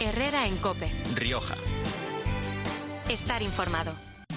Herrera en COPE. Rioja. Estar informado.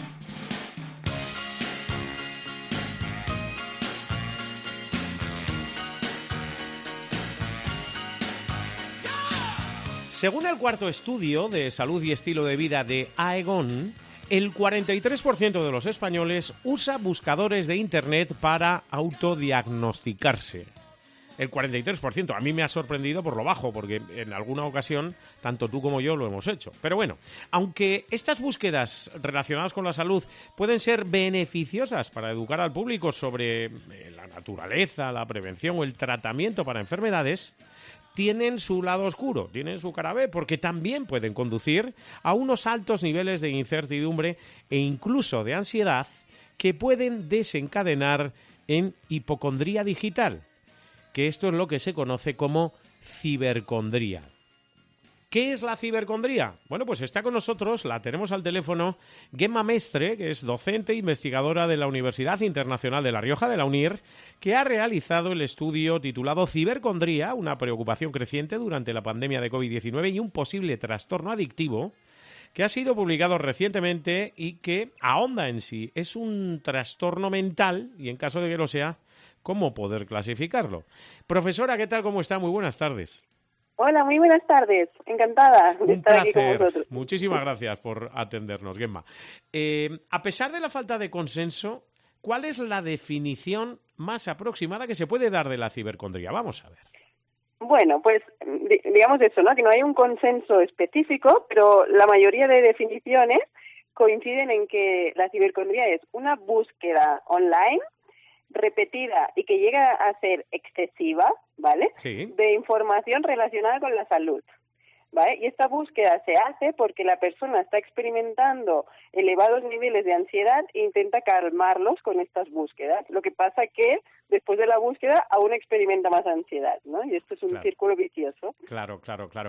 Según el cuarto estudio de salud y estilo de vida de Aegon, el 43% de los españoles usa buscadores de Internet para autodiagnosticarse. El 43%. A mí me ha sorprendido por lo bajo, porque en alguna ocasión tanto tú como yo lo hemos hecho. Pero bueno, aunque estas búsquedas relacionadas con la salud pueden ser beneficiosas para educar al público sobre la naturaleza, la prevención o el tratamiento para enfermedades, tienen su lado oscuro, tienen su cara B, porque también pueden conducir a unos altos niveles de incertidumbre e incluso de ansiedad que pueden desencadenar en hipocondría digital, que esto es lo que se conoce como cibercondría. ¿Qué es la cibercondría? Bueno, pues está con nosotros, la tenemos al teléfono, Gemma Mestre, que es docente e investigadora de la Universidad Internacional de La Rioja, de la UNIR, que ha realizado el estudio titulado Cibercondría, una preocupación creciente durante la pandemia de COVID-19 y un posible trastorno adictivo, que ha sido publicado recientemente y que ahonda en sí. Es un trastorno mental y, en caso de que lo sea, ¿cómo poder clasificarlo? Profesora, ¿qué tal? ¿Cómo está? Muy buenas tardes. Hola, muy buenas tardes. Encantada de estar aquí con vosotros. Muchísimas gracias por atendernos, Gemma. A pesar de la falta de consenso, ¿cuál es la definición más aproximada que se puede dar de la cibercondría? Vamos a ver. Bueno, pues digamos eso, ¿no? Que no hay un consenso específico, pero la mayoría de definiciones coinciden en que la cibercondría es una búsqueda online repetida y que llega a ser excesiva, ¿vale? Sí. De información relacionada con la salud, ¿vale? Y esta búsqueda se hace porque la persona está experimentando elevados niveles de ansiedad e intenta calmarlos con estas búsquedas. Lo que pasa que después de la búsqueda aún experimenta más ansiedad, ¿no? Y esto es un círculo vicioso. Claro.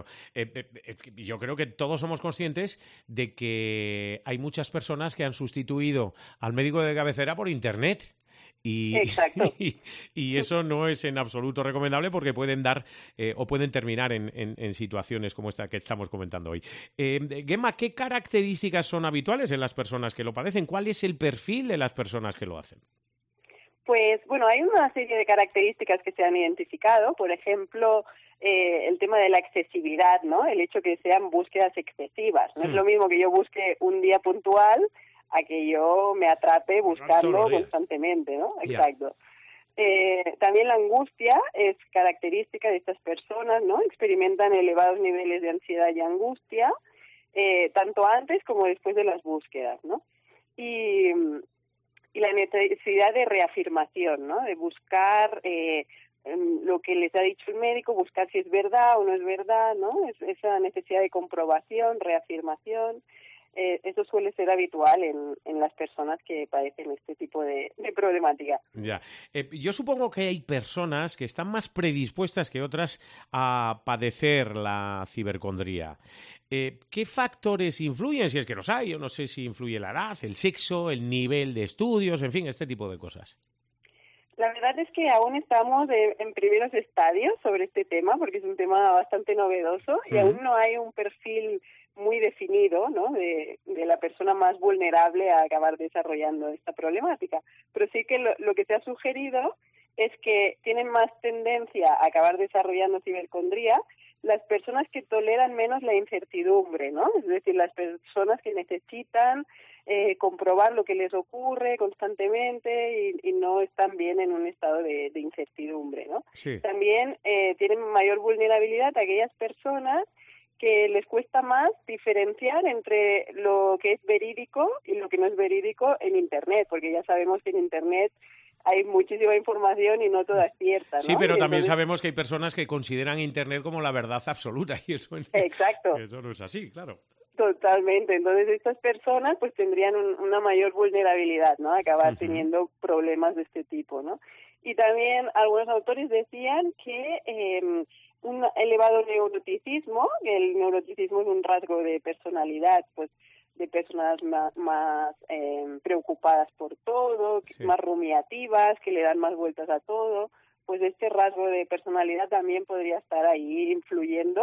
Yo creo que todos somos conscientes de que hay muchas personas que han sustituido al médico de cabecera por Internet. Exacto. Y eso no es en absoluto recomendable porque pueden dar o pueden terminar en situaciones como esta que estamos comentando hoy. Gemma, ¿qué características son habituales en las personas que lo padecen? ¿Cuál es el perfil de las personas que lo hacen? Pues bueno, hay una serie de características que se han identificado, por ejemplo, el tema de la accesibilidad, ¿no? El hecho que sean búsquedas excesivas. No es lo mismo que yo busque un día puntual a que yo me atrape buscando constantemente, ¿no? Exacto. También la angustia es característica de estas personas, ¿no? Experimentan elevados niveles de ansiedad y angustia, tanto antes como después de las búsquedas, ¿no? Y la necesidad de reafirmación, ¿no? De buscar lo que les ha dicho el médico, buscar si es verdad o no es verdad, ¿no? Esa necesidad de comprobación, reafirmación. Eso suele ser habitual en las personas que padecen este tipo de problemática. Ya. Yo supongo que hay personas que están más predispuestas que otras a padecer la cibercondría. ¿Qué factores influyen? Si es que los hay, yo no sé si influye la edad, el sexo, el nivel de estudios, en fin, este tipo de cosas. La verdad es que aún estamos en primeros estadios sobre este tema, porque es un tema bastante novedoso y aún no hay un perfil muy definido, ¿no? de la persona más vulnerable a acabar desarrollando esta problemática. Pero sí que lo que se ha sugerido es que tienen más tendencia a acabar desarrollando cibercondría las personas que toleran menos la incertidumbre, ¿no? Es decir, las personas que necesitan comprobar lo que les ocurre constantemente y no están bien en un estado de incertidumbre, ¿no? Sí. También tienen mayor vulnerabilidad aquellas personas que les cuesta más diferenciar entre lo que es verídico y lo que no es verídico en Internet, porque ya sabemos que en Internet hay muchísima información y no toda es cierta, ¿no? Sí, pero también Entonces, sabemos que hay personas que consideran Internet como la verdad absoluta y eso, exacto. Eso no es así, claro. Totalmente. Entonces, estas personas pues tendrían una mayor vulnerabilidad, ¿no? A acabar teniendo problemas de este tipo, ¿no? Y también algunos autores decían que un elevado neuroticismo, el neuroticismo es un rasgo de personalidad, pues de personas más preocupadas por todo, más rumiativas, que le dan más vueltas a todo, pues este rasgo de personalidad también podría estar ahí influyendo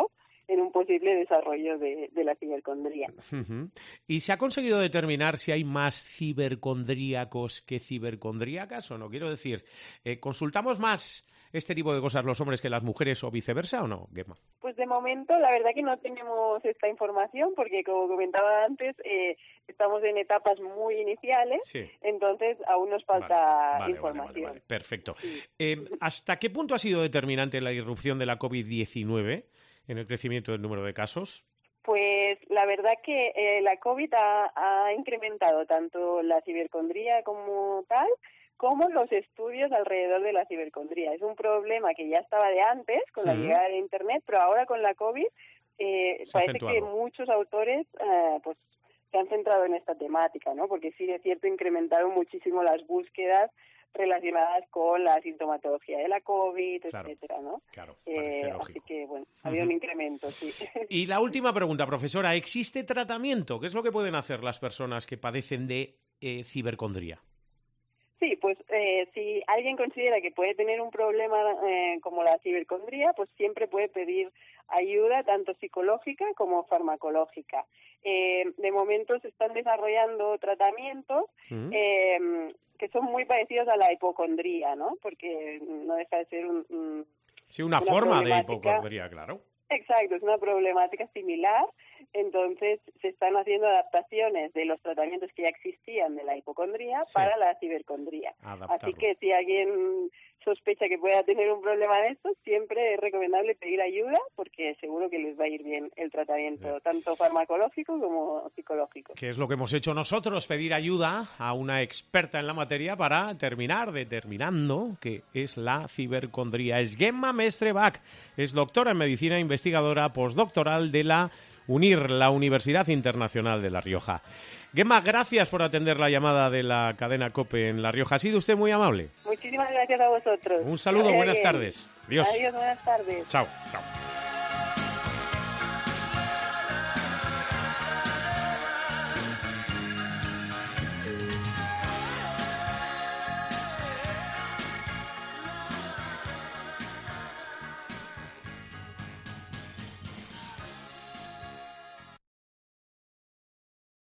en un posible desarrollo de la cibercondría. Uh-huh. ¿Y se ha conseguido determinar si hay más cibercondríacos que cibercondríacas o no? Quiero decir, ¿consultamos más este tipo de cosas los hombres que las mujeres o viceversa o no, Gemma? Pues de momento la verdad que no tenemos esta información porque, como comentaba antes, estamos en etapas muy iniciales, sí. Entonces aún nos falta información. Vale. Perfecto. Sí. ¿Hasta qué punto ha sido determinante la irrupción de la COVID-19 en el crecimiento del número de casos? Pues la verdad que la COVID ha incrementado tanto la cibercondría como tal, como los estudios alrededor de la cibercondría. Es un problema que ya estaba de antes, con la llegada de Internet, pero ahora con la COVID parece que muchos autores pues se han centrado en esta temática, ¿no? Porque sí, es cierto, incrementaron muchísimo las búsquedas relacionadas con la sintomatología de la COVID, etcétera, ¿no? Claro, así que, bueno, había un incremento, sí. Y la última pregunta, profesora, ¿existe tratamiento? ¿Qué es lo que pueden hacer las personas que padecen de cibercondría? Sí, pues si alguien considera que puede tener un problema como la cibercondría, pues siempre puede pedir ayuda tanto psicológica como farmacológica. De momento se están desarrollando tratamientos que son muy parecidos a la hipocondría, ¿no? Porque no deja de ser una forma de hipocondría, claro. Exacto, es una problemática similar. Entonces se están haciendo adaptaciones de los tratamientos que ya existían de la hipocondría para la cibercondría. Así que si alguien sospecha que pueda tener un problema de esto, siempre es recomendable pedir ayuda porque seguro que les va a ir bien el tratamiento, tanto farmacológico como psicológico. Que es lo que hemos hecho nosotros, pedir ayuda a una experta en la materia para terminar determinando qué es la cibercondría. Es Gemma Mestre-Bach, es doctora en medicina, investigadora postdoctoral de la UNIR, la Universidad Internacional de La Rioja. Gemma, gracias por atender la llamada de la cadena COPE en La Rioja. Ha sido usted muy amable. Muchísimas gracias a vosotros. Un saludo, buenas tardes. Adiós. Adiós, buenas tardes. Chao, chao.